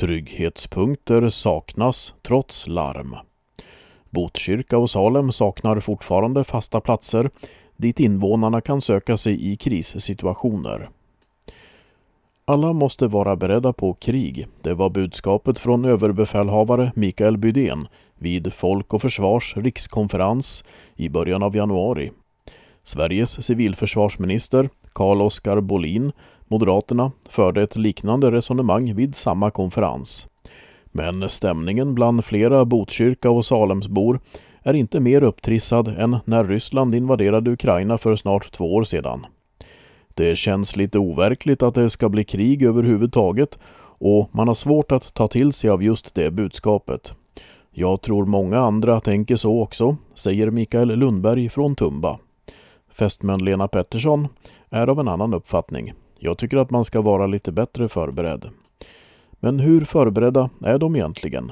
Trygghetspunkter saknas trots larm. Botkyrka och Salem saknar fortfarande fasta platser dit invånarna kan söka sig i krissituationer. Alla måste vara beredda på krig. Det var budskapet från överbefälhavare Mikael Bydén vid Folk och Försvars rikskonferens i början av januari. Sveriges civilförsvarsminister Carl-Oskar Bolin, Moderaterna, förde ett liknande resonemang vid samma konferens. Men stämningen bland flera Botkyrka och Salemsbor är inte mer upptrissad än när Ryssland invaderade Ukraina för snart 2 år sedan. Det känns lite overkligt att det ska bli krig överhuvudtaget och man har svårt att ta till sig av just det budskapet. Jag tror många andra tänker så också, säger Mikael Lundberg från Tumba. Fästmön Lena Pettersson är av en annan uppfattning. Jag tycker att man ska vara lite bättre förberedd. Men hur förberedda är de egentligen?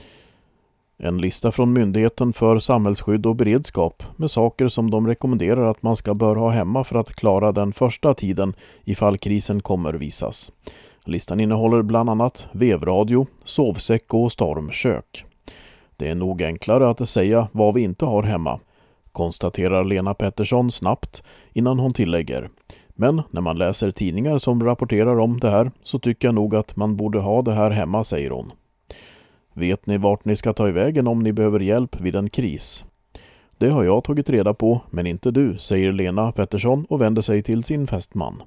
En lista från Myndigheten för samhällsskydd och beredskap med saker som de rekommenderar att man bör ha hemma för att klara den första tiden ifall krisen kommer visas. Listan innehåller bland annat vevradio, sovsäck och stormkök. Det är nog enklare att säga vad vi inte har hemma, konstaterar Lena Pettersson snabbt innan hon tillägger. Men när man läser tidningar som rapporterar om det här så tycker jag nog att man borde ha det här hemma, säger hon. Vet ni vart ni ska ta ivägen om ni behöver hjälp vid en kris? Det har jag tagit reda på, men inte du, säger Lena Pettersson och vänder sig till sin fästman.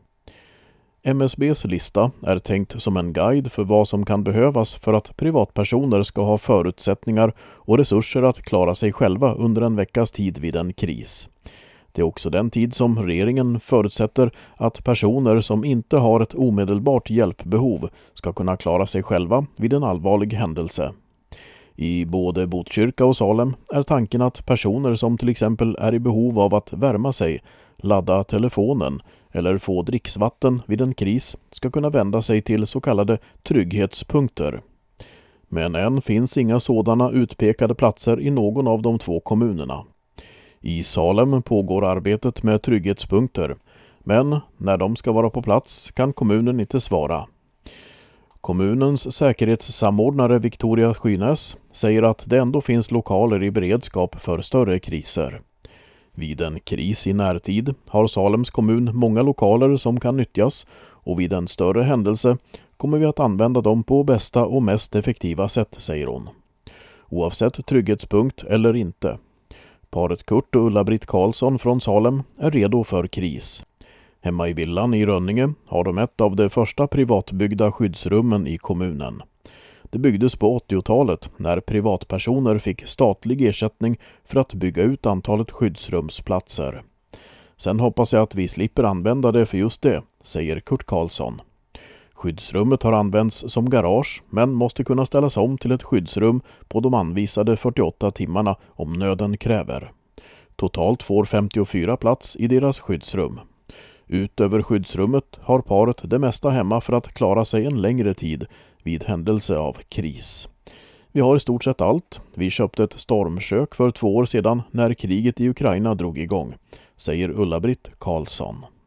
MSBs lista är tänkt som en guide för vad som kan behövas för att privatpersoner ska ha förutsättningar och resurser att klara sig själva under en veckas tid vid en kris. Det är också den tid som regeringen förutsätter att personer som inte har ett omedelbart hjälpbehov ska kunna klara sig själva vid en allvarlig händelse. I både Botkyrka och Salem är tanken att personer som till exempel är i behov av att värma sig, ladda telefonen eller få dricksvatten vid en kris ska kunna vända sig till så kallade trygghetspunkter. Men än finns inga sådana utpekade platser i någon av de 2 kommunerna. I Salem pågår arbetet med trygghetspunkter, men när de ska vara på plats kan kommunen inte svara. Kommunens säkerhetssamordnare Victoria Skynäs säger att det ändå finns lokaler i beredskap för större kriser. Vid en kris i närtid har Salems kommun många lokaler som kan nyttjas och vid en större händelse kommer vi att använda dem på bästa och mest effektiva sätt, säger hon. Oavsett trygghetspunkt eller inte. Paret Kurt och Ulla-Britt Karlsson från Salem är redo för kris. Hemma i villan i Rönninge har de ett av de första privatbyggda skyddsrummen i kommunen. Det byggdes på 80-talet när privatpersoner fick statlig ersättning för att bygga ut antalet skyddsrumsplatser. Sen hoppas jag att vi slipper använda det för just det, säger Kurt Karlsson. Skyddsrummet har använts som garage men måste kunna ställas om till ett skyddsrum på de anvisade 48 timmarna om nöden kräver. Totalt får 54 plats i deras skyddsrum. Utöver skyddsrummet har paret det mesta hemma för att klara sig en längre tid vid händelse av kris. Vi har i stort sett allt. Vi köpte ett stormkök för 2 år sedan när kriget i Ukraina drog igång, säger Ulla-Britt Karlsson.